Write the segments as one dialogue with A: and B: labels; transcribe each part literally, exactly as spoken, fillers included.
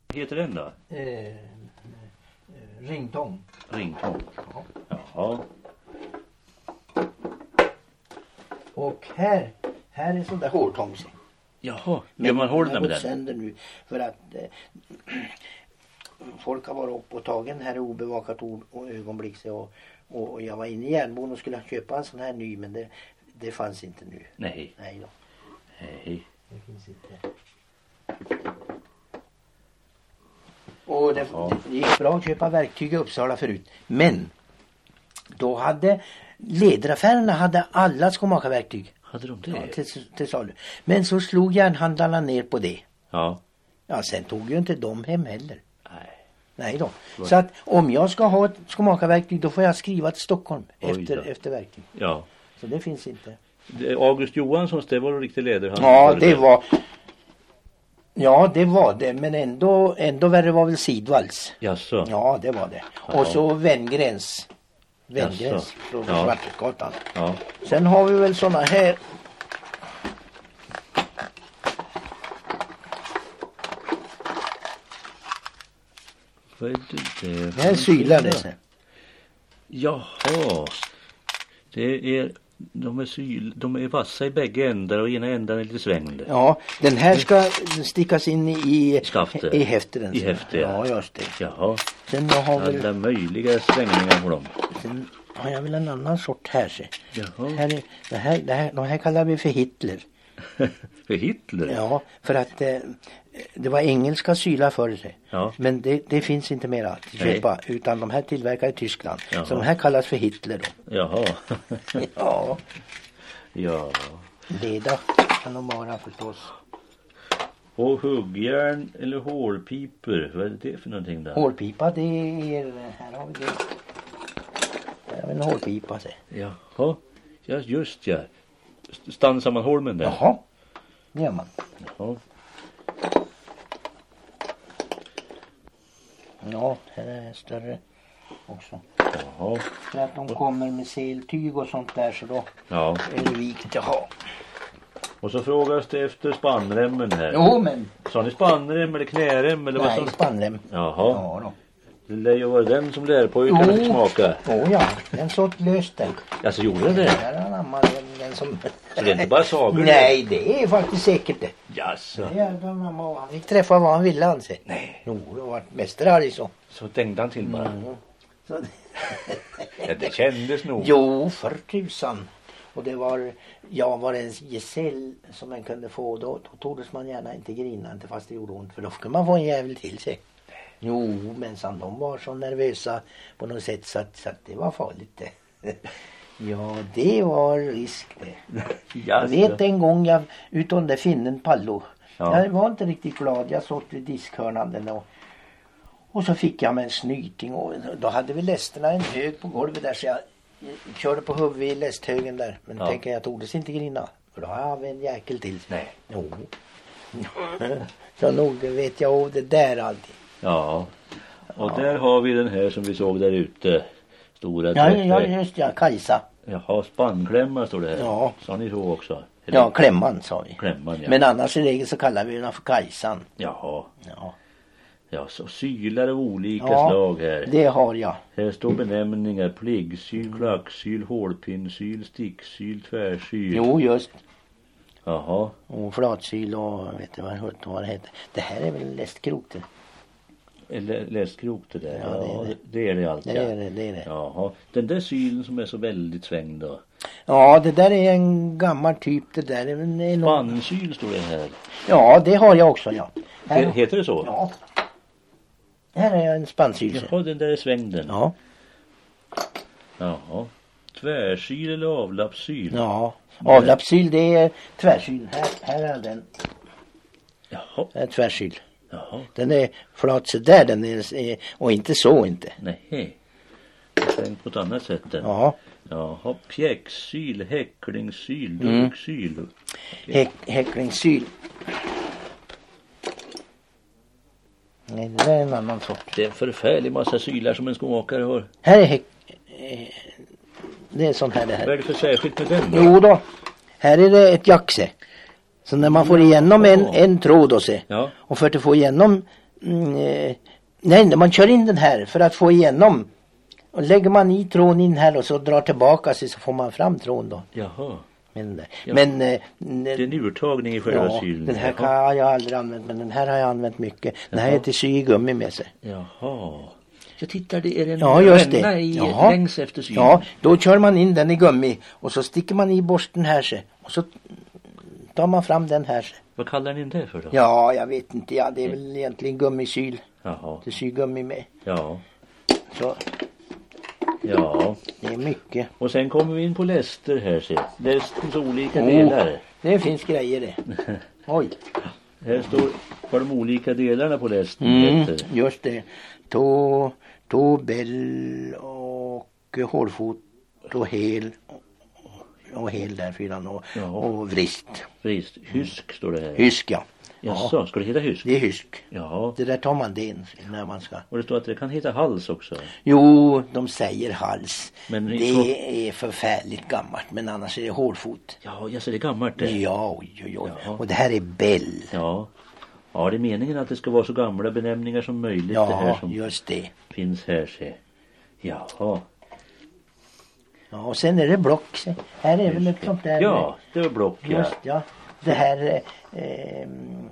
A: Heter den då?
B: Eh, eh, ringtång.
A: Ringtång.
B: Ja.
A: Jaha.
B: Och här, här är sån där hårtång.
A: Jaha, gör man hålen med den?
B: Sönder nu för att eh, folk har varit upp och tagit den här obevakat o- och ögonblick så, och, och jag var inne i järnbon och skulle köpa en sån här ny, men det, det fanns inte nu.
A: Nej.
B: Nej då.
A: Nej.
B: Det finns inte. Och det,
A: Ja.
B: det gick bra att köpa verktyg i Uppsala förut. Men då hade lederaffärerna hade alla skomakarverktyg.
A: Hade de det?
B: Ja, till, till salu. Men så slog järnhandlarna ner på det.
A: Ja.
B: Ja, sen tog ju inte de hem heller.
A: Nej.
B: Nej då. Så att om jag ska ha ett skomakarverktyg då får jag skriva till Stockholm
A: Oj
B: efter,
A: då.
B: efter verktyg.
A: Ja.
B: Så det finns inte.
A: Det- August Johanssons, det var en riktig lederhand.
B: Ja, det var... Ja, det var det. Men ändå, ändå värre var väl Sidvalls.
A: Jaså?
B: Ja, det var det.
A: Ja.
B: Och så Venngrens. Venngrens
A: Jaså?
B: från
A: Ja.
B: Svartgatan.
A: Ja.
B: Sen har vi väl såna här.
A: Vad är det där?
B: Det här sylar det sen.
A: Jaha. Det är... De är, syl, de är vassa i bägge ändar och ena änden är lite svängd.
B: Ja, den här ska stickas in i,
A: Skaftet.
B: i häften.
A: I häftet, ja.
B: Ja, just det.
A: Jaha.
B: Sen har vi,
A: Alla möjliga svängningar på dem.
B: sen har jag väl en annan sort här. Se.
A: Jaha.
B: Här är, det här, det här, de här kallar vi för Hitler.
A: För Hitler?
B: Ja, för att eh, det var engelska sylar förr sig.
A: Ja.
B: Men det, det finns inte mera att
A: Nej.
B: köpa. Utan de här tillverkar i Tyskland.
A: Jaha.
B: Så de här kallas för Hitler då.
A: Jaha.
B: Ja,
A: Ja.
B: leda kan de vara förstås.
A: Och huggjärn eller hålpiper, vad är det för någonting där?
B: Hålpipa, det är... Här har vi det. Här har vi en hålpipa, se.
A: Jaha. Ja, just ja. St- Stansar man holmen där?
B: Jaha, det gör man.
A: Jaha.
B: Ja, här är större också.
A: Jaha.
B: För att de kommer med seltyg och sånt där, så då
A: Ja.
B: är det vikt. Jaha.
A: Och så frågas det efter spannremmen här.
B: Jo, men...
A: Sa ni spannrem eller knärem eller vad
B: Nej,
A: som?
B: spannrem.
A: Jaha.
B: Ja då.
A: Det lär ju vara den som lärpojkarna
B: Jo.
A: fick smaka.
B: Åh ja, den såt löst den.
A: Alltså gjorde den
B: Det
A: det?
B: här är annan, den, den som...
A: Så det är inte bara sagor?
B: Nej, det är faktiskt säkert det.
A: Jaså.
B: Det är den mamma. Han fick träffa vad han ville, han säger.
A: Nej.
B: Jo, det var mästerarg så.
A: Så tänkte han till bara.
B: Mm. Så det...
A: Ja, det kändes nog.
B: Jo, för tusan. Och det var, ja, var det en gesäll som man kunde få, då, då tordes man gärna inte grina, inte fast det gjorde ont, för då kunde man få en jävel till sig. Jo, men sen de var så nervösa på något sätt så att, så att det var farligt det. Ja, det var risk det. Jag vet en gång jag utom där finnen Pallo.
A: Ja.
B: Jag var inte riktigt glad, jag såg vid diskhörnan och och så fick jag med en snyting och då hade vi lästerna en hög på golvet där så jag körde på huvudet i lästhögen där. Men
A: Ja.
B: tänker jag tordes inte grina. För då har jag en jäkel till.
A: Nej.
B: Jo. Så nog det vet jag av det där alltid.
A: Ja. Och där har vi den här som vi såg där ute. Stora
B: Ja,
A: träffar.
B: ja just ja, Kajsa.
A: Jaha, spannklämma står det här.
B: Ja.
A: Sa ni så också? Eller?
B: Ja, Klämman sa vi.
A: Klämman, ja.
B: Men annars i regel så kallar vi den för Kajsan.
A: Jaha.
B: Ja,
A: Ja, så sylar av olika
B: Ja.
A: slag här.
B: det har jag.
A: Här står benämningar: pliggsyl, klacksyl, hålpinnsyl, sticksyl, tvärsyl.
B: Jo, just.
A: Jaha.
B: Och flatsyl och vet du vad, vad det heter. Det här är väl lästkrok det.
A: Eller läskrok det där.
B: Ja, det är det.
A: det är det alltid.
B: Det är det, det är det.
A: Jaha. Den där sylen som är så väldigt svängd då.
B: Ja, det där är en gammal typ. Det där är väl en...
A: Spannsyl står det här.
B: Ja, det har jag också, ja. Här...
A: He- Heter det så?
B: Ja. Här är en spannsyl.
A: Jaha, den där är svängden.
B: Ja.
A: Jaha. Tvärsyl eller avlappsyl?
B: Ja. Avlappsyl, det är tvärsyl. Här, här är den.
A: Jaha.
B: Här är tvärsyl.
A: Jaha.
B: Den är flat så där, den är, är och inte så inte.
A: Nej. Jag har tänkt på ett annat sätt den.
B: Ja.
A: Jaha. Pjäxsyl, häcklingssyl,
B: Mm.
A: duksyl.
B: Häck, häcklingssyl. Nej, det där är en annan sort.
A: Det är en förfärlig massa sylar som en skomakare har.
B: Här är häck... eh, Det är sån här det
A: Vad är
B: här.
A: det för särskilt med den då?
B: Jo då. Här är det ett jaxe. Så när man får igenom en, en tråd och se.
A: Ja.
B: Och för att få igenom mm, eh, nej, man kör in den här för att få igenom. Och lägger man i tråden in här och så drar tillbaka sig så får man fram tråden då.
A: Jaha.
B: Men,
A: Ja.
B: men eh,
A: Det är en urtagning i själva
B: ja,
A: sylen.
B: den här kan
A: Jaha.
B: jag aldrig använt, men den här har jag använt mycket. Den här
A: Jaha.
B: är till sy i gummi med sig.
A: Jaha. Jag tittar, det är en
B: Ja, just det.
A: ränna i,
B: Jaha.
A: längs efter sylen.
B: Ja, då kör man in den i gummi och så sticker man i borsten här sig. Och så tar man fram den här sig.
A: Vad kallar ni det för då?
B: Ja, jag vet inte. Ja, det är väl egentligen gummisyl.
A: Jaha.
B: Till sygummi med.
A: Ja.
B: Så
A: Ja.
B: det är mycket.
A: Och sen kommer vi in på läster här, se. Lästens olika
B: Oh.
A: delar.
B: Det finns grejer det. Oj.
A: Här står vad de olika delarna på lästen
B: Mm,
A: heter.
B: just det. Tå, tå, bäll och hårfot och hel. Och hel där fyran och,
A: Ja.
B: och vrist.
A: Visst, hysk står det här.
B: Hysk, ja.
A: Jaså, ska det heta hysk?
B: Det är hysk.
A: Ja.
B: Det där tar man den när man ska.
A: Och det står att det kan heta hals också.
B: Jo, de säger hals.
A: Men
B: det
A: så-
B: är förfärligt gammalt, men annars är det hårfot.
A: Ja, jag ser det är gammalt det.
B: Ja, oj, oj, oj.
A: Ja.
B: Och det här är bäll.
A: Ja. Ja, det är meningen att det ska vara så gamla benämningar som möjligt det här
B: Ja,
A: som
B: just det.
A: finns här, se. Jaha.
B: Ja, och sen är det block. Se. Här är väl ett sånt där.
A: Ja, det var block, ja.
B: Just, ja. Det här eh, eh,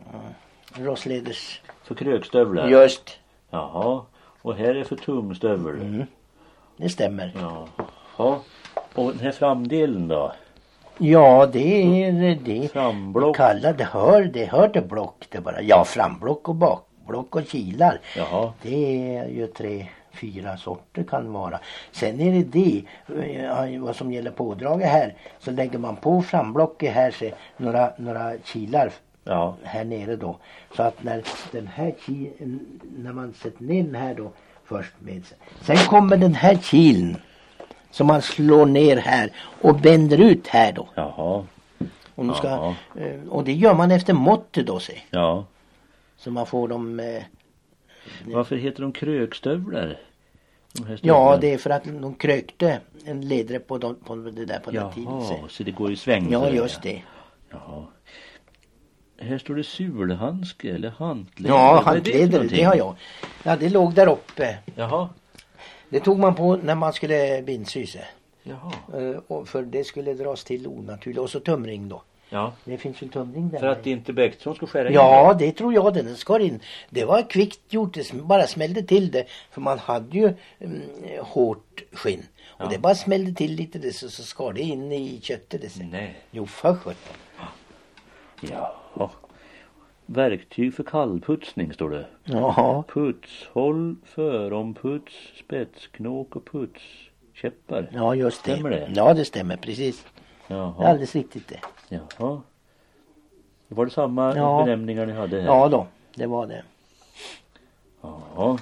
B: Rossleders.
A: För krökstövlar.
B: Just,
A: Jaha. Och här är för tumstövel.
B: Mm. det stämmer.
A: Jaha. Och den här framdelen då?
B: Ja, det är det.
A: Framblock.
B: Kallar det hör, det hör till block det bara. Ja, framblock och bakblock och kilar.
A: Jaha.
B: Det är ju tre, fyra sorter kan vara. Sen är det det, eh, vad som gäller pådraget här. Så lägger man på framblocket här så några, några kilar
A: Ja.
B: här nere då. Så att när den här kilen, när man sätter ner den här då först med sig. Sen kommer den här kilen som man slår ner här och bänder ut här då.
A: Jaha.
B: Och, de ska,
A: Ja.
B: eh, och det gör man efter måttet då se.
A: Ja.
B: Så man får dem... Eh,
A: Varför heter de krökstövlar? De här
B: ja,
A: stövlarna?
B: det är för att de krökte en ledare på, de, på det där på den tiden.
A: Jaha,
B: Se.
A: så det går i sväng.
B: Ja,
A: så
B: just det.
A: Jaha. Här står det sulhandske eller hantleder.
B: Ja,
A: Vad är det för
B: handleder, det,
A: någonting?
B: har jag. Ja, det låg där uppe.
A: Jaha.
B: Det tog man på när man skulle bindsy sig.
A: Jaha.
B: Eh, och för det skulle dras till onaturligt. Och så tumring då.
A: Ja.
B: Det finns ju tumring där.
A: För att inte Bäckström ska skära in
B: Ja,
A: det.
B: det tror jag den skar in. Det var kvickt gjort, det sm- bara smällde till det. För man hade ju mm, hårt skinn. Och
A: Ja.
B: det bara smällde till lite det, så, så skar det in i köttet. Det sen.
A: Nej.
B: Jo, för sjutton.
A: Jaha. Verktyg för kallputsning står det.
B: Jaha.
A: Putshåll, föromputs, spetsknåk och putskäppar.
B: Ja, just det.
A: Stämmer det?
B: Ja, det stämmer precis. Det är
A: Jaha.
B: alldeles riktigt det.
A: Jaha. Var det samma
B: Ja.
A: benämningar ni hade här?
B: Ja då, det var det.
A: Jaha.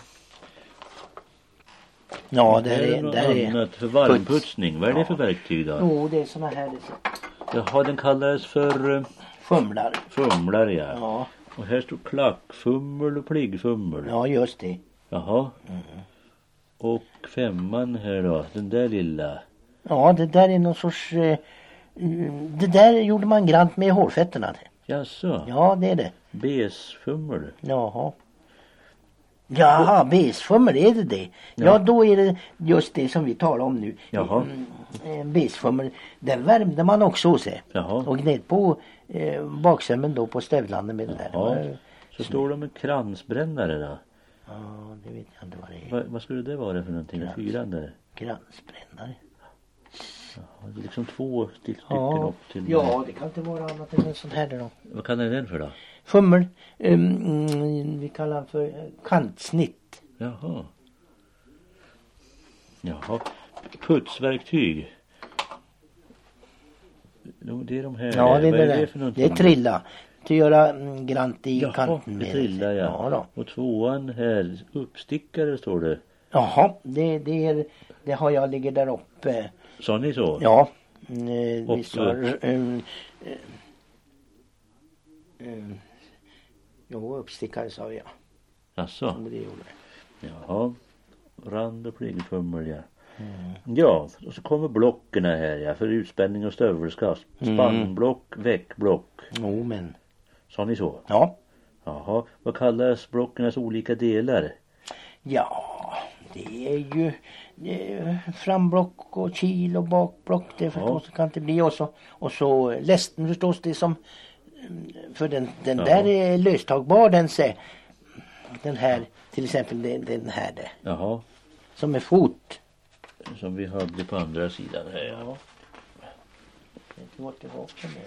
B: Ja, där
A: Här är
B: är...
A: något
B: Där är
A: annat för varmputsning. Vad är det för verktyg då?
B: jo, det är såna här det är
A: Jaha, den kallades för uh,
B: fumlar.
A: fumlar, ja.
B: Ja,
A: Och här står klackfummel och pliggfummel.
B: ja just det.
A: Jaha.
B: Mm.
A: Och femman här då, den där lilla.
B: Ja, det där är någon sorts... Eh, mm, det där gjorde man grant med hårfetterna.
A: Jaså,
B: Ja, det är det.
A: besfummel.
B: Jaha. Jaha, besfummel, är det det? Ja.
A: Ja.
B: då är det just det som vi talar om nu.
A: Jaha.
B: Mm, eh, besfummel, den värmde man också se.
A: Jaha.
B: Och gned på eh, baksömmen då på stövlarna med det där. Det
A: Ja.
B: var-
A: Så står det med kransbrännare då.
B: Ja, det vet jag inte vad det är.
A: Va, vad skulle det vara för någonting?
B: Krans.
A: Fyran där.
B: Kransbrännare.
A: Ja, det är liksom två stycken
B: Ja.
A: upp till.
B: ja, det kan inte vara annat än en sån här då.
A: Vad kan den för då?
B: Fummel, um, mm, vi kallar den för eh, kantsnitt.
A: Jaha. Jaha. Putsverktyg. Jo, det är de här.
B: Ja, det är
A: Vad
B: det,
A: är det
B: där.
A: för någonting?
B: Det är trilla. Till att göra mm, grant i
A: Jaha,
B: kanten
A: det
B: med.
A: trillar ja.
B: Ja då.
A: Och tvåan här, uppstickare står det.
B: Jaha, det, det, är, det har jag ligger där uppe.
A: Sa ni så?
B: Ja. Mm, eh, vi
A: Och,
B: sa, um, um, jo, uppstickare sa jag.
A: Jaså?
B: Som det gjorde.
A: Jaha. Rand och pliggfummel, ja.
B: Mm.
A: Ja, och så kommer blocken här, ja. För utspänning och stövelskast.
B: Mm.
A: Spannblock, väckblock.
B: Jo, men.
A: Sa ni så?
B: Ja.
A: Jaha, vad kallas blockernas olika delar?
B: Ja, det är ju det är framblock och kil och bakblock. Det förstås
A: Ja.
B: kan det bli. Och så, och så lästen förstås det som, för den, den
A: Ja.
B: där är löstagbar, den, se, den här, till exempel den, den här där,
A: Jaha,
B: som är fot.
A: som vi hade på andra sidan här. Ja.
B: Ja. Det var tillbaka med.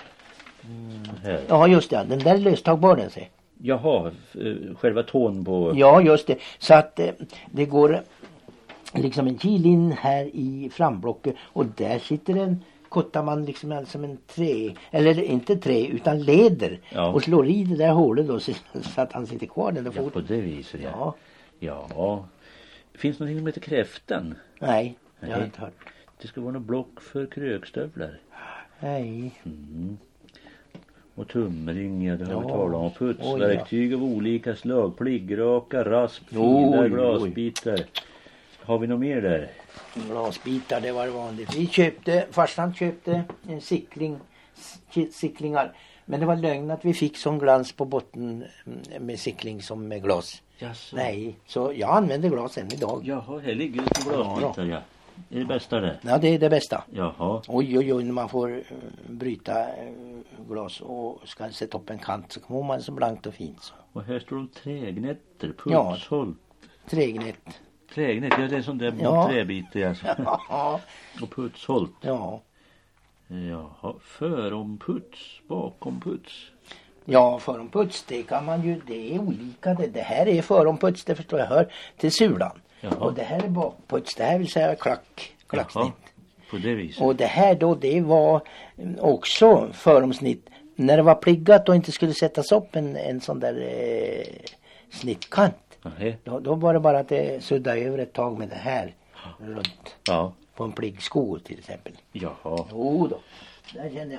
A: Här.
B: Ja, just det. Den där är löstagbar, den ser.
A: Jaha, eh, själva tån på...
B: Ja, just det. Så att eh, det går liksom en kil in här i framblocket och där sitter en, kottar man liksom alltså som en trä, eller inte trä utan leder,
A: Ja.
B: och slår i det där hålet då så, så att han sitter kvar den där
A: Ja, på
B: foten.
A: det viset, ja.
B: Ja,
A: Ja. Finns det någonting som heter kräftan?
B: nej, det har
A: Nej.
B: jag inte hört.
A: Det ska vara något block för krökstövlar.
B: Nej,
A: Mm. Och tumring, ja, det har vi
B: Ja.
A: talat om.
B: Oj, ja.
A: Putsverktyg av olika slag. Pliggraka, rasp,
B: Oj,
A: filar,
B: oj.
A: glasbitar. Har vi något mer där?
B: glasbitar, det var vanligt. Vi köpte, farsan köpte en sickling, s- sicklingar. Men det var lögn att vi fick sån glans på botten mm, med sickling som med glas.
A: Jaså.
B: Nej, så jag använder glas än idag.
A: Jaha, här ligger det som glasbitar, ja. Är det bästa det?
B: Ja, det är det bästa.
A: Jaha.
B: Oj, oj, oj, när man får uh, bryta uh, glas och ska sätta upp en kant så kommer man så blankt och fint. Så.
A: Och här står de trägnetter,
B: Ja.
A: pulsholt.
B: Trägnät.
A: Trägnet, ja det är sån där
B: Ja.
A: träbitar alltså.
B: Ja,
A: Och putsholt.
B: ja.
A: Jaha, föromputs, bakomputs.
B: Ja, föromputs, det kan man ju, det är olika. Det, det här är föromputs, det förstår jag, hör till sulan.
A: Jaha.
B: Och det här är bakputs, det här vill säga klack, klacksnitt.
A: På det viset.
B: Och det här då, det var mm, också föromsnitt. När det var pliggat och inte skulle sättas upp en, en sån där eh, snittkant.
A: Nähä.
B: Då, då var det bara att det sudda över ett tag med det här runt
A: Ja.
B: på en pliggsko till exempel.
A: Jaha.
B: Jo då, där känner jag.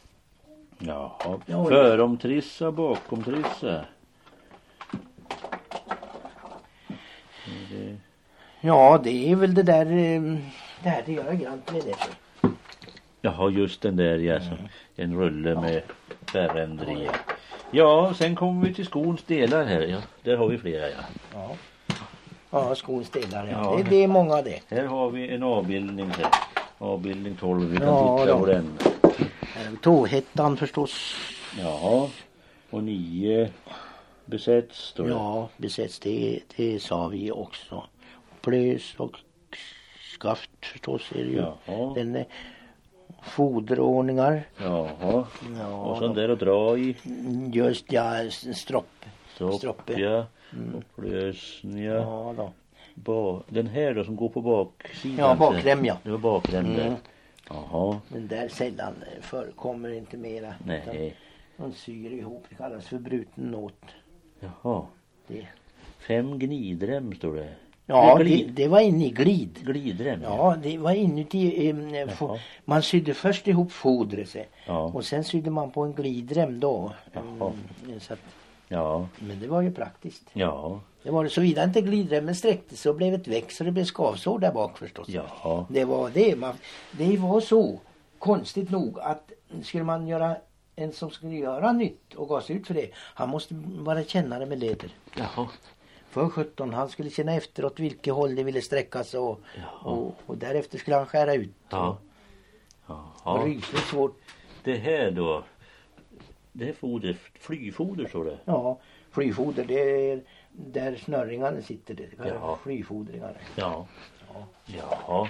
A: Jaha.
B: Ja,
A: Föromtrissa, bakomtrissa. Är det...
B: Ja, det är väl det där, eh, det här det gör grant med det.
A: Jaha, just den där, ja. Mm. En rulle med bärränder i. Ja, sen kommer vi till skons delar här. Ja, där har vi flera, ja.
B: Ja, ja skons delar, ja.
A: Ja.
B: Det, det är många det.
A: Här har vi en avbildning här. Avbildning tolv, vi kan
B: Ja,
A: titta
B: då.
A: på den.
B: Här är Tåhettan förstås.
A: Jaha. Och nio besätts står det.
B: Ja, besätts det, det sa vi också. Plös och skaft förstås är det ju.
A: Jaha.
B: Den är foderordningar.
A: Jaha.
B: Ja,
A: Och sån där att dra i.
B: just ja, stropp.
A: Stropp,
B: Stroppe.
A: ja. Och plösn, ja.
B: Ja då.
A: Ba, den här då som går på baksidan.
B: Ja, bakrem, ja.
A: Det var bakrem där.
B: Mm.
A: Jaha.
B: Men där sällan förekommer inte mera.
A: Nej.
B: Utan de syr ihop, det kallas för bruten nåt.
A: Jaha.
B: Det.
A: Fem gnidrem står det.
B: Ja,
A: Det är
B: det,
A: glid,
B: det var inne i glid.
A: glidrem.
B: Ja, det var inuti. Eh, fo-
A: Jaha.
B: man sydde först ihop fodret sig.
A: Ja.
B: Och sen sydde man på en glidrem då.
A: Jaha.
B: Mm, så att,
A: Ja.
B: men det var ju praktiskt.
A: Ja.
B: Det var det, såvida inte glidremmen sträckte så blev ett väck så det blev skavsår där bak förstås.
A: Ja.
B: Det var det. Man, det var så konstigt nog att skulle man göra en som skulle göra nytt och gas ut för det. Han måste vara kännare med leder.
A: Jaha.
B: För sjutton, han skulle känna efteråt vilket håll det ville sträckas och,
A: Jaha.
B: och, och därefter skulle han skära ut.
A: Ja.
B: Och
A: Jaha.
B: rysligt svårt.
A: Det här då. Det här foder, flyfoder står det.
B: Ja, flyfoder, det är där snörringarna sitter. Det kallas
A: Ja.
B: flyfodringar.
A: Ja.
B: Ja.
A: Jaha.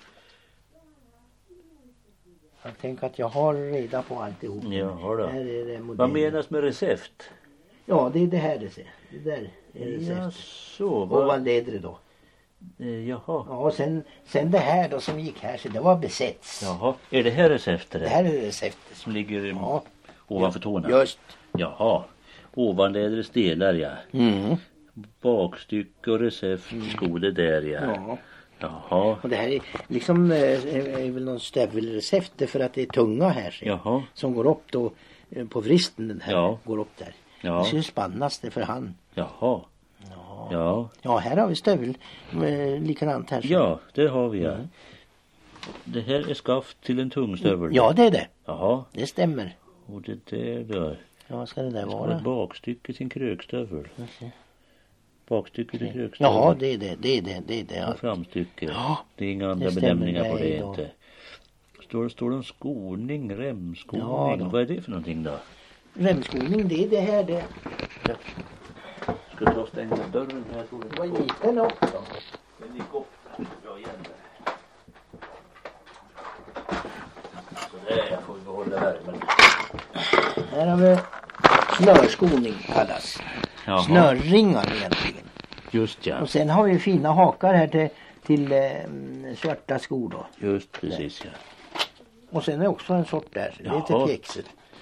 B: Jag tänker att jag har reda på alltihop.
A: Jaha då.
B: Här är det
A: Vad
B: modellen.
A: menas med recept?
B: Ja, det är det här det ser. Det där är det
A: Ja,
B: ja,
A: så.
B: Och
A: Vad...
B: vad leder det då?
A: Eh, Jaha.
B: Ja, och sen, sen det här då som gick här så det var besätts.
A: Jaha. Är det här receptet?
B: Det här är receptet.
A: Som ligger
B: Ja,
A: ovanför tårna?
B: just.
A: Jaha. Ovanlädrets delar, ja.
B: Mm.
A: Bakstycke och recept, skode där, ja.
B: Ja.
A: Jaha.
B: Och det här är liksom eh, är, är väl någon stävelrecept för att det är tunga här ser.
A: Jaha.
B: Som går upp då eh, på vristen den här
A: Ja.
B: går upp där.
A: Ja.
B: Det ska ju spannas det för hand.
A: Jaha.
B: Ja.
A: Ja.
B: Ja, här har vi stövel eh, likadant här. så.
A: Ja, det har vi, ja.
B: Mm.
A: Det här är skaft till en tungstövel.
B: Ja, det är det.
A: Jaha.
B: Det stämmer.
A: Och det där då.
B: Ja, vad ska det där
A: Det
B: vara?
A: ett bakstycke till en krökstövel. Okay. Bakstycke till krökstövel.
B: Jaha, det är det, det är det, det är det.
A: Och framstycke.
B: Ja,
A: det är inga andra benämningar på det inte. Står, står det en skoning, remskoning? Ja, vad är det för någonting då?
B: Remskoning, det är det här det.
A: Ja. Ska du ta och stänga dörren här?
B: Det var liten också.
A: Den gick upp. Bra igen där. Så där får vi behålla värmen.
B: Här har vi snörskoning kallas. Jaha. Snörringar egentligen.
A: Just ja.
B: Och sen har vi fina hakar här till, till eh, svarta skor då.
A: Just precis ja.
B: Och sen är också en sort där. Det är till pjäxor.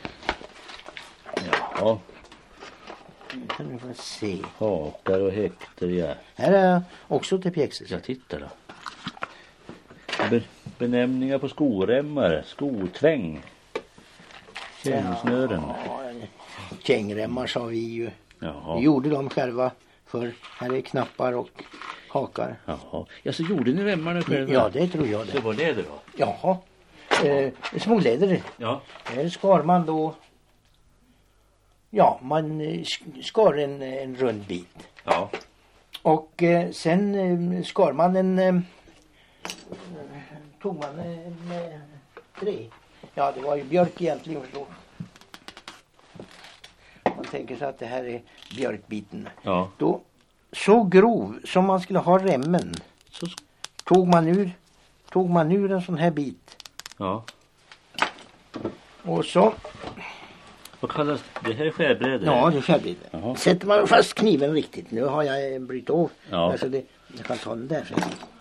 A: Ja.
B: Nu kan du få se.
A: Hakar och häkter ja.
B: Här är också till pjäxor.
A: Jag tittar då. Be- benämningar på skoremmar. Skotväng. Kängsnören.
B: Ja, kängremmar sa vi ju.
A: Jaha.
B: Vi gjorde dem själva. För här är knappar och hakar.
A: Jaha. Ja, så gjorde ni remmarna själva?
B: Ja, det tror jag det.
A: Så var det det då?
B: Jaha. Eh, småläder.
A: Ja.
B: Här skar man då. Ja, man eh, skar en, en rund bit.
A: Ja.
B: Och eh, sen eh, skar man en... Eh, tog man en eh, tre. Ja, det var ju björk egentligen förstå. Man tänker sig att det här är björkbiten.
A: Ja.
B: Då, så grov som man skulle ha remmen. Så tog man ur, tog man ur en sån här bit.
A: Ja.
B: Och så...
A: Vad kallas det? Här är skärbrädor?
B: Ja, det är skärbrädor. Jaha. Sätter man fast kniven riktigt. Nu har jag brytt av. Ja. Alltså det, jag kan ta den där sen.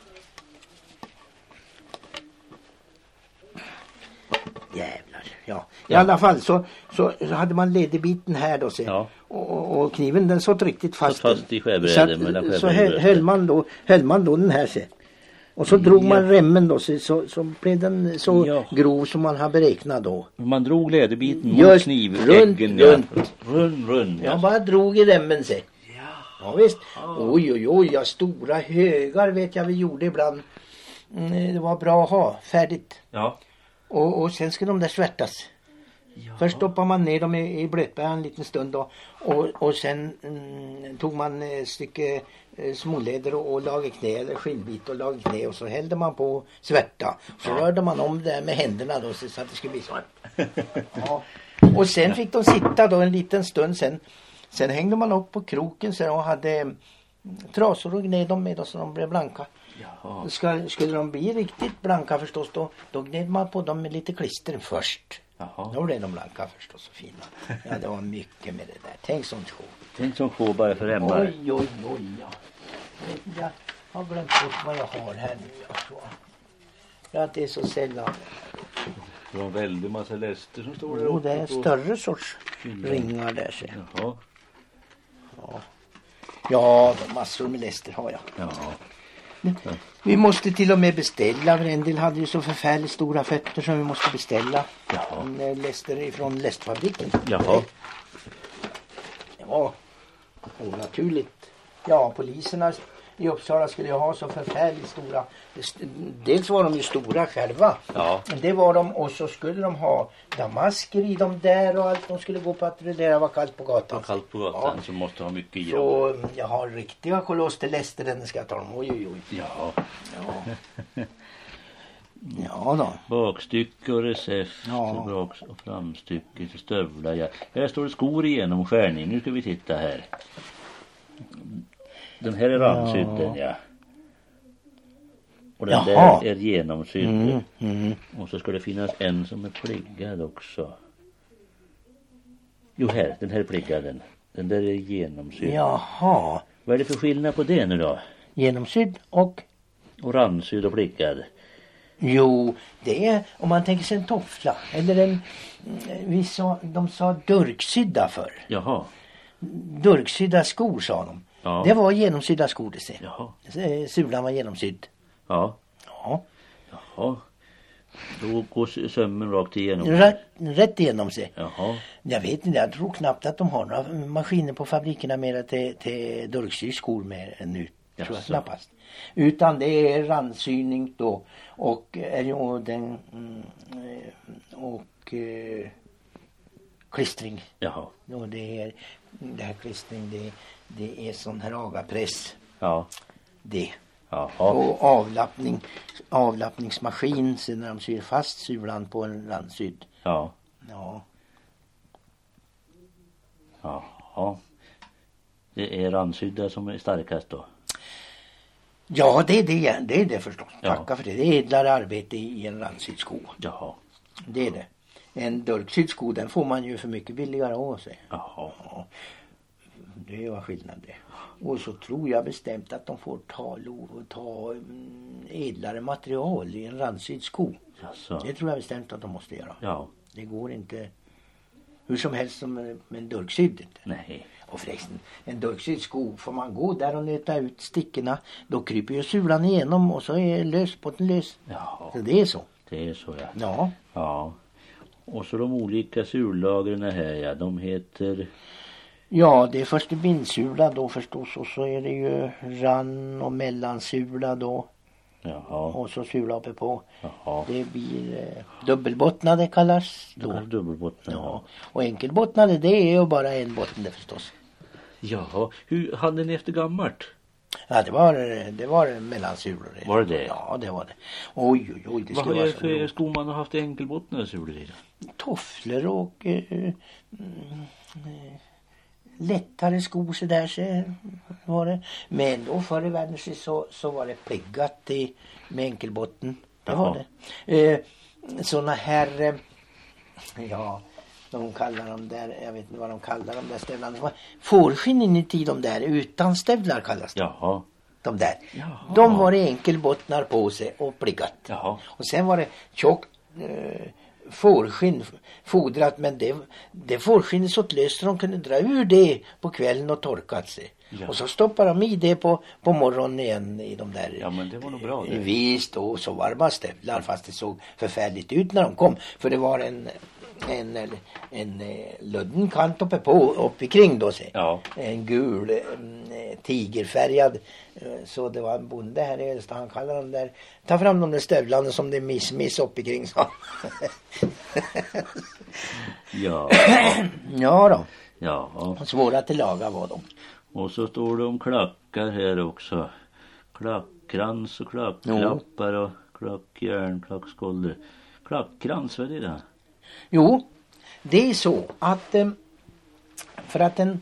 B: Jävlar. Ja. I ja. alla fall så, så, så hade man ledbiten här då. Så, ja. och, och kniven den satt riktigt fast.
A: Så fast i skärbrädor.
B: Så, så höll, höll, man då, höll man då den här sig. Och så drog man remmen då så, så, så blev den så ja. grov som man har beräknat då.
A: Man drog läderbiten mot kniväggen.
B: Runt,
A: ja. runt. Rund,
B: jag bara drog i remmen sig. Ja. Ja visst. Ah. Oj oj oj, ja, stora högar vet jag vi gjorde ibland. Mm, det var bra att ha, färdigt.
A: Ja.
B: Och, och sen ska de där svärtas. Ja. Först stoppar man ner dem i, i blötbär en liten stund då. Och, och sen mm, tog man ett stycke eh, småläder och, och lagade knä eller skinnbit och lagade knä. Och så hällde man på svärta. Så ja. rörde man om det med händerna då så att det skulle bli svart. Ja. Och sen fick de sitta då en liten stund sen. Sen hängde man upp på kroken sen och hade trasor och gned dem med och så de blev blanka. Jaha. Ska, skulle de bli riktigt blanka förstås då, då gned man på dem med lite klister först. Jaha. Då blev de blanka förstås och fina. Ja, det var mycket med det där. Tänk som två.
A: Tänk som två bara för remmar.
B: Oj, oj, oj, ja. Jag har glömt bort vad jag har här nu. Jag tror. För att det är så sällan.
A: Det var en väldigt massa läster som står där.
B: Jo, det är en större sorts ringar där. Så.
A: Jaha.
B: Ja. Ja, de massor med läster har jag.
A: Ja.
B: Vi måste till och med beställa. En del hade ju så förfärligt stora fötter som vi måste beställa. Jaha. En läster ifrån lästfabriken.
A: Jaha.
B: Det var onaturligt. Ja, poliserna i Uppsala skulle ju ha så förfärligt stora. Dels var de ju stora själva. Ja. Men det var de, och så skulle de ha damasker i dem där och allt. De skulle gå på att det var kallt på gatan.
A: Ja, kallt på gatan ja. Så måste ha mycket i
B: så dem. Jag har riktiga kolossterläster den ska jag ta dem. Oj, oj, oj.
A: Ja.
B: Ja. Ja då.
A: Bakstycke och recept ja. Och baks- och framstycke till stövlar. Ja. Här står det skor igenom skärning. Nu ska vi titta här. Den här är randsydden, ja. Och den Jaha. Där är genomsydd. Mm, mm. Och så ska det finnas en som är pliggad också. Jo, här. Den här är pliggad. Den, den där är genomsydd.
B: Jaha.
A: Vad är det för skillnad på det nu då?
B: Genomsydd och?
A: Och randsydd och pliggad.
B: Jo, det är om man tänker sig en toffla. Eller en, vi sa, de sa durksydda förr.
A: Jaha.
B: Durksydda skor sa de. Ja. Det var genomsydda skor det ser.
A: Jaha.
B: Sulan var genomsydd.
A: Ja.
B: Ja.
A: Jaha. Då går sömmen rakt igenom.
B: Rätt, rätt igenom sig.
A: Jaha.
B: Jag vet inte, jag tror knappt att de har några maskiner på fabrikerna mer till, till durksydda skor mer än nu. Tror jag knappast. Utan det är randsyning då. Och, och den och klistring.
A: Jaha.
B: Och det är det här klistring, det, det är sån här agapress.
A: Ja.
B: Det.
A: Jaha.
B: Och avlappning, avlappningsmaskin sen när de syr fast sulan på en randsydd.
A: Ja.
B: Ja.
A: Jaha. Det är randsydda som är starkast då?
B: Ja, det är det, det är det förstås.
A: Ja.
B: Tacka för det. Det är edlare arbete i en randsydd sko.
A: Jaha.
B: Det är det. En dörksydd sko, den får man ju för mycket billigare av sig.
A: Jaha.
B: Ja. Det var skillnad det. Och så tror jag bestämt att de får ta lov och ta mm, edlare material i en randsydd sko.
A: Jaså.
B: Det tror jag bestämt att de måste göra.
A: Ja.
B: Det går inte hur som helst som med en dörksydd inte.
A: Nej.
B: Och förresten, en dörksydd sko, får man gå där och nöta ut stickorna, då kryper ju sulan igenom och så är lös på den lös.
A: Ja.
B: Så det är så.
A: Det är så, ja.
B: Ja.
A: Ja. Och så de olika surlagren här, ja. De heter...
B: Ja, det är först bindsula då förstås, och så är det ju rann och mellansula då.
A: Jaha.
B: Och så sula uppe på.
A: Jaha.
B: Det blir eh, dubbelbottnade kallas
A: Då.
B: då.
A: Dubbelbottnade.
B: Ja. Och enkelbottnade, det är ju bara en botten det förstås.
A: Jaha. Hur hade ni efter gammalt?
B: Ja, det var det var mellansulor.
A: Var det det?
B: Ja, det var det. Oj, oj, oj, det
A: Vad
B: skulle
A: har
B: vara
A: jag
B: så
A: för
B: roligt.
A: skor man har haft enkelbottnade sulor i då?
B: Tofflor och eh, mm, eh, lättare skor så där så var det. Men då förr i världen så, så var det pliggat i, med enkelbotten. Det
A: Jaha.
B: var det. Eh, såna här, eh, ja, de kallar dem där, jag vet inte vad de kallar de där stövlarna. Fårskinn inuti de där, utan stövlar kallas de.
A: Jaha.
B: De där.
A: Jaha.
B: De var det enkelbottnar på sig och pliggat.
A: Jaha.
B: Och sen var det tjockt eh, fårskinn fodrat, men det, det fårskinnet så löst så de kunde dra ur det på kvällen och torkat sig.
A: Ja.
B: Och så stoppade de i det på, på morgonen igen i de där.
A: Ja, men det var nog bra det.
B: Visst, och så var det bara stövlar, fast det såg förfärligt ut när de kom. För det var en en, en, en ludden kant uppe på, uppe kring då sig.
A: Ja.
B: En gul eh, tigerfärgad. eh, Så det var en bonde här i Älsta, han kallar dem där. Ta fram de där stövlarna som det är miss miss uppe kring, så.
A: Ja.
B: Ja då.
A: Ja.
B: Svåra till laga var de.
A: Och så står det om klackar här också. Klackkrans och klackklappar och klackjärn, klackskolder. Klackkrans, vad är det?
B: Jo, det är så att eh, för att den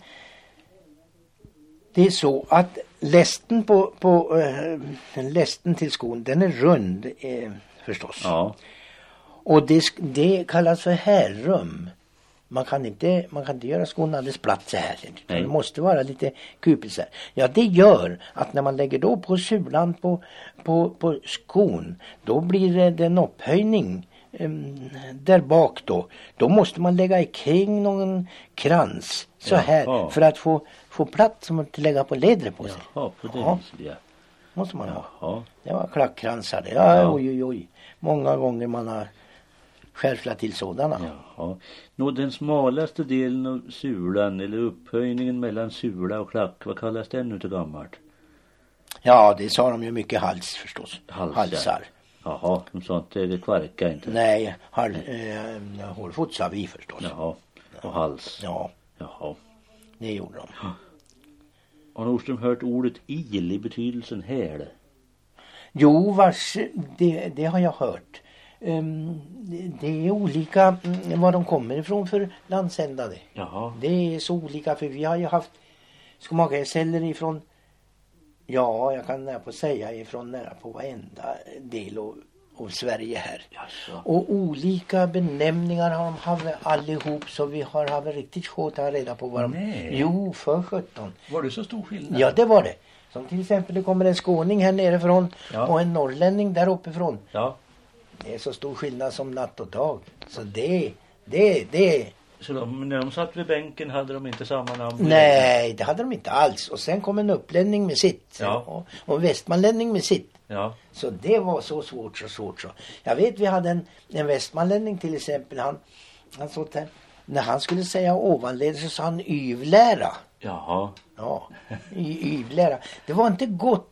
B: det är så att lästen på, på eh, lästen till skon, den är rund eh, förstås.
A: Ja.
B: Och det, det kallas för härrum. Man kan inte, man kan inte göra skon alldeles platt så här.
A: Nej.
B: Det måste vara lite kupelser. Ja, det gör att när man lägger då på sulan på, på, på skon, då blir det en upphöjning um, där bak då. Då måste man lägga i kring någon krans så här.
A: Jaha.
B: För att få, få platt som att lägga på lädret på sig.
A: Jaha, på det
B: Ja.
A: viset, ja.
B: Måste man ha.
A: Jaha.
B: Det var klackkransar. Ja,
A: Ja.
B: oj, oj, oj. Många gånger man har skärflat till sådana.
A: Jaha. Nå, den smalaste delen av sulan, eller upphöjningen mellan sula och klack, vad kallas den nu till gammalt?
B: Ja, det sa de ju mycket hals förstås.
A: Halsar.
B: Halsar.
A: Jaha, något sånt är det kvarka inte.
B: Nej, hal, eh, hårfot sa vi förstås.
A: Jaha, och hals.
B: Ja,
A: Jaha.
B: det gjorde de.
A: Har Nordström hört ordet il i betydelsen häl?
B: Jo, vars, det, det har jag hört. Um, det, det är olika mm, var de kommer ifrån för landsändar det.
A: Jaha.
B: Det är så olika, för vi har ju haft skomakargesäller ifrån, ja, jag kan nära på säga ifrån nära på varenda del av, av Sverige här.
A: Jaså.
B: Och olika benämningar har de haft allihop, så vi har haft riktigt svårt att ha reda på vad de...
A: Nej.
B: Jo, för sjutton.
A: Var det så stor skillnad?
B: Ja, det var det. Som till exempel det kommer en skåning här nerifrån
A: Ja.
B: och en norrlänning där uppifrån.
A: Ja.
B: Det är så stor skillnad som natt och dag. Så det, det, det...
A: Så de, när de satt vid bänken hade de inte samma namn?
B: Nej, det hade de inte alls. Och sen kom en upplänning med sitt.
A: Ja.
B: Och, och en västmanlänning med sitt.
A: Ja.
B: Så det var så svårt, så svårt så. Jag vet, vi hade en, en västmanlänning till exempel. Han, han så där, när han skulle säga ovanled så sa han yvlära.
A: Jaha.
B: Ja, y- yvlära. Det var inte gott.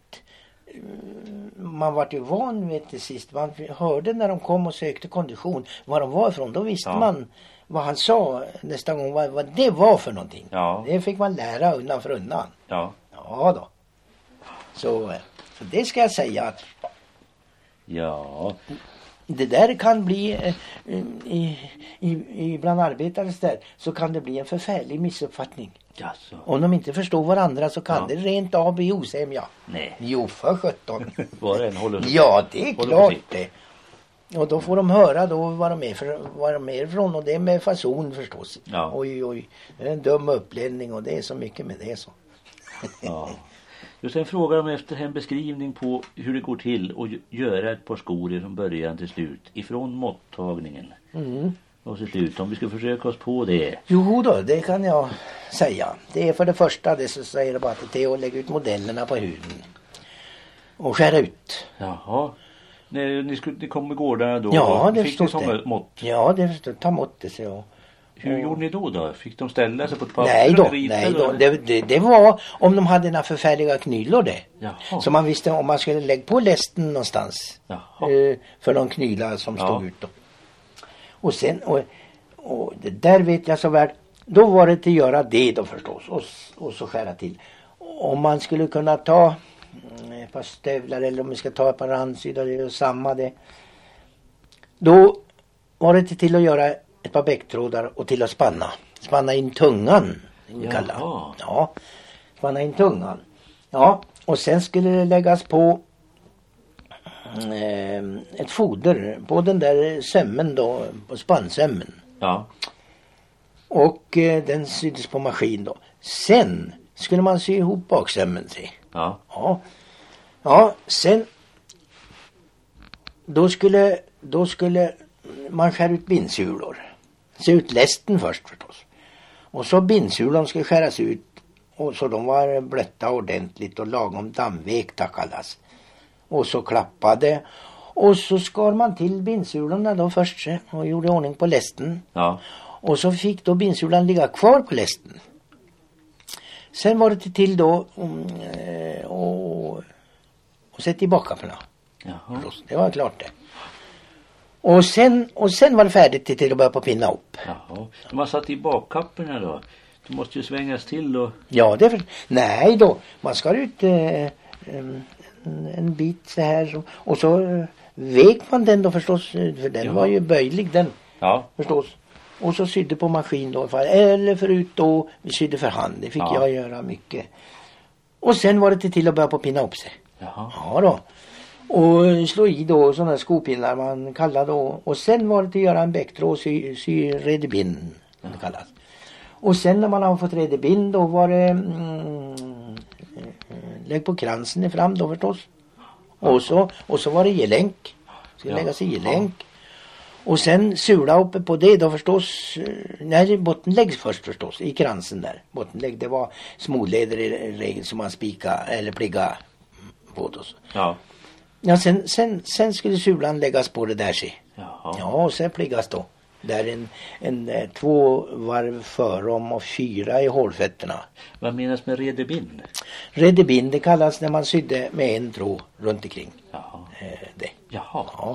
B: Man var ju van vid till sist. Man hörde när de kom och sökte kondition var de var ifrån. Då visste
A: Ja.
B: man vad han sa nästa gång, vad, vad det var för någonting.
A: Ja.
B: Det fick man lära undan för undan.
A: Ja.
B: Ja då. Så, så det ska jag säga att
A: Ja.
B: det där kan bli eh, i, i, i bland arbetare där, så kan det bli en förfärlig missuppfattning.
A: Jaså.
B: Om de inte förstår varandra så kan
A: Ja.
B: det rent av bli osämja.
A: Nej.
B: Jo, för sjutton.
A: Var det en håller
B: Ja, det är
A: håller
B: klart
A: på
B: det. Och då får de höra då vad de är, för, vad de är ifrån, och det är med fason förstås.
A: Ja.
B: Oj, oj, det är en dum uppledning och det är så mycket med det så.
A: Ja. Just en fråga om efter en beskrivning på hur det går till att göra ett par skor från början till slut. Ifrån måttagningen.
B: Mm.
A: Och till slut, om vi ska försöka oss på det.
B: Jo då, det kan jag säga. Det är för det första, det så säger det bara att det är att lägga ut modellerna på huden. Och skära ut.
A: Jaha. När ni, skulle, ni kom med gårdarna då?
B: Ja, det
A: fick ni
B: förstås
A: som
B: det.
A: mått?
B: Ja, det förstås. Ta mått det så. Och,
A: Hur gjorde ni då då? Fick de ställa sig på ett papper?
B: nej då,
A: eller rita,
B: nej då.
A: eller?
B: Det, det, det var om de hade några förfärliga knylor det.
A: Jaha.
B: Så man visste om man skulle lägga på lästen någonstans.
A: Jaha.
B: Eh, för de knylar som
A: Ja.
B: stod ut då. Och sen, och, och det där vet jag så väl. Då var det till att göra det då förstås. Och, och så skära till. Om man skulle kunna ta mm, ett par stövlar eller om vi ska ta ett par randsydor, det är ju samma det. Då var det till att göra ett par bäcktrådar och till att spanna. Spanna in tungan. Kalla.
A: Jaha.
B: Ja, spanna in tungan. Ja, och sen skulle det läggas på eh, ett foder på den där sömmen då, på spannsömmen.
A: Ja.
B: Och eh, den syddes på maskin då. Sen skulle man sy ihop baksömmen sig.
A: Ja.
B: Ja. Ja, sen då skulle då skulle man skära ut bindsulor. Se ut lästen först förstås. Och så bindsulorna skulle skäras ut och så de var blötta ordentligt och lagom dammvekta kallas. Och så klappade och så skar man till bindsulorna då först och gjorde ordning på lästen.
A: Ja.
B: Och så fick då bindsulan ligga kvar på lästen. Sen var det till då um, och, och sätta i bakkapporna.
A: Jaha.
B: Det var klart det. Och sen, och sen var det färdigt till att börja på pinna upp.
A: Jaha. De har satt i bakkapporna då. Det måste ju svängas till och...
B: Ja, det är för, nej då. Man skar ut eh, en, en bit så här. Så, och så eh, vek man den då förstås. För den
A: Ja.
B: var ju böjlig den
A: Ja.
B: förstås. Och så sydde på maskin då. Eller förut då vi sydde för hand. Det fick
A: Ja.
B: jag göra mycket. Och sen var det till att börja på pinna upp sig.
A: Jaha.
B: Ja då. Och slå i då sådana skopinnar man kallar då. Och sen var det till att göra en bäcktråd och sy, sy redebind. Det kallas. Och sen när man har fått redebind då var det mm, lägg på kransen i fram då förstås. Och så, och så var det gelänk. Ska
A: Ja.
B: läggas i gelänk. Och sen sula uppe på det då förstås. Nej, bottenläggs först förstås i kransen där. Bottenlägg, det var småleder i regel som man spika eller pligga på då.
A: Ja.
B: Ja, sen, sen, sen skulle sulan läggas på det där sig.
A: Jaha.
B: Ja, och sen pliggas då. Där en, en, en två varv förom och fyra i hålfötterna.
A: Vad menas med redebind?
B: Redebind, det kallas när man sydde med en tråd runt omkring.
A: Jaha.
B: Eh, det.
A: Jaha.
B: Ja.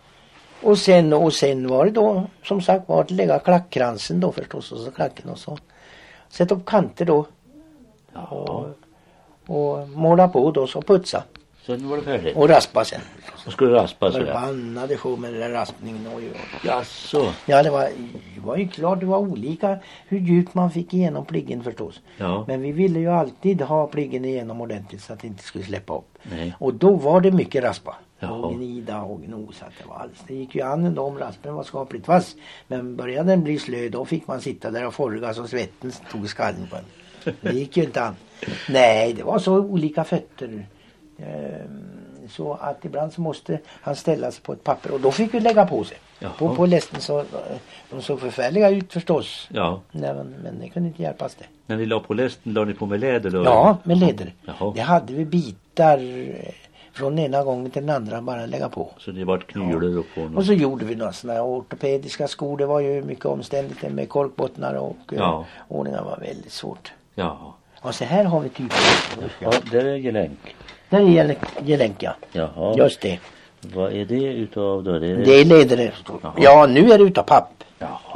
B: Och sen, och sen var det då, som sagt, var att lägga klackkransen då förstås. Och så klacken och så. Sätta upp kanter då.
A: Jaha.
B: Och, och måla på då, så putsa.
A: Så nu var det färdigt.
B: Och raspa sen.
A: Och skulle raspa sådär.
B: Förbannade show med den där raspningen. Och,
A: Jaså.
B: ja, det var, det var ju klart, det var olika hur djupt man fick igenom pliggen förstås.
A: Ja.
B: Men vi ville ju alltid ha pliggen igenom ordentligt så att det inte skulle släppa upp.
A: Nej.
B: Och då var det mycket raspa.
A: Jaha.
B: Och gnida och gnosa. Det var alls. Det gick ju an ändå om raspen var skapligt vass. Men började den bli slö, då fick man sitta där och forga så svetten tog skallen på en. Det gick ju inte an. Nej, det var så olika fötter. Ehm, så att ibland så måste han ställa sig på ett papper och då fick vi lägga på sig.
A: Jaha.
B: På, på lästen så de såg förfärliga ut förstås.
A: Ja.
B: Nej, men, men det kunde inte hjälpas det.
A: När ni la på lästen, la ni på med läder då?
B: Ja, med leder.
A: Jaha.
B: Det hade vi bitar eh, från ena gången till den andra bara lägga på.
A: Så det var ett knulor på något.
B: Och så gjorde vi några sådana här ortopediska skor. Det var ju mycket omständigt med korkbottnar och
A: Ja.
B: ja. ordningar var väldigt svårt.
A: Ja.
B: Och så här har vi typ.
A: Ja, där är gelänk.
B: Där är gel- gelänk, ja.
A: Jaha.
B: Just det.
A: Vad är det utav då? Det är...
B: Det är leder.
A: Jaha.
B: Ja, nu är det utav papp.
A: Jaha.
B: Så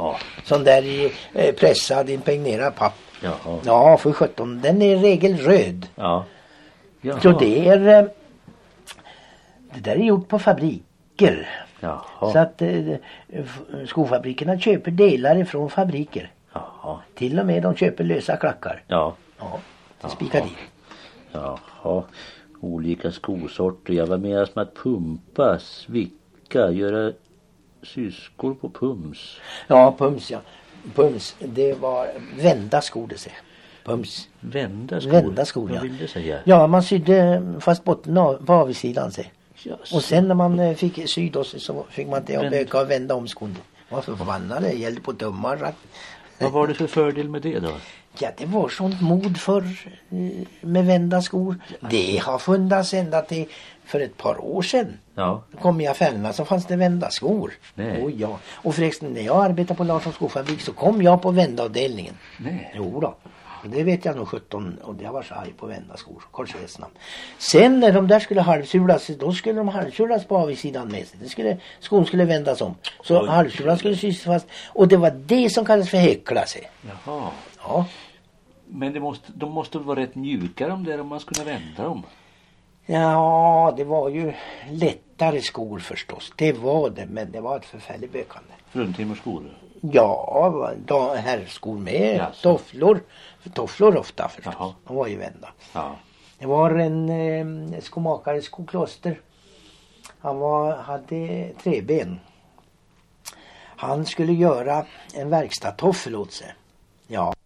B: sån där i eh, pressad impregnerad papp.
A: Jaha.
B: Ja, för sjutton. Den är i regel röd.
A: Ja. Jaha.
B: Så det är eh, det där är gjort på fabriker.
A: Jaha.
B: Så att eh, skofabrikerna köper delar ifrån fabriker.
A: Jaha.
B: Till och med de köper lösa klackar.
A: Ja.
B: Ja, det spikar dit.
A: Jaha. Olika skosorter. Jag var med som att pumpa, svicka, göra syskor på pums.
B: Ja, pums ja. Pums, det var vända skor det säger. Pums.
A: Vända skor?
B: Vända skor,
A: Vad
B: ja.
A: vill du säga?
B: Ja, man sydde fast botten av, på avsidan sig.
A: Yes.
B: Och sen när man eh, fick sy då så fick man det att
A: Vänd-
B: öka och vända om skon. Varför förbannade det? Gällde på tummar.
A: Vad var det för fördel med det då?
B: Ja, det var sånt mod för eh, med vända skor. Det har funnits ända till för ett par år sedan.
A: Ja.
B: Kom i affärerna så fanns det vända skor.
A: Nej.
B: Oh, ja. Och förresten när jag arbetade på Larssons skofabrik så kom jag på vändaavdelningen.
A: Nej.
B: Jo då. Och det vet jag nog sjutton och jag var så arg på vända skor. Korsesnamn. Sen när de där skulle halvsulas då skulle de halvsulas på avsidan med sig. Det skulle, skon skulle vändas om. Så
A: Oj.
B: halvsulan skulle sys fast. Och det var det som kallades för häckla sig.
A: Jaha.
B: Ja.
A: Men det måste, de måste vara rätt mjuka de där om man skulle vända dem.
B: Ja, det var ju lättare skor förstås. Det var det, men det var ett förfärligt bökande.
A: Fruntimmerskor.
B: Ja, då, herrskor med.
A: Jaså.
B: Tofflor. Tofflor ofta förstås.
A: Jaha.
B: De var ju vända.
A: Ja.
B: Det var en eh, skomakare i Skokloster. Han var, hade treben. Han skulle göra en verkstadtoffel åt sig. Ja.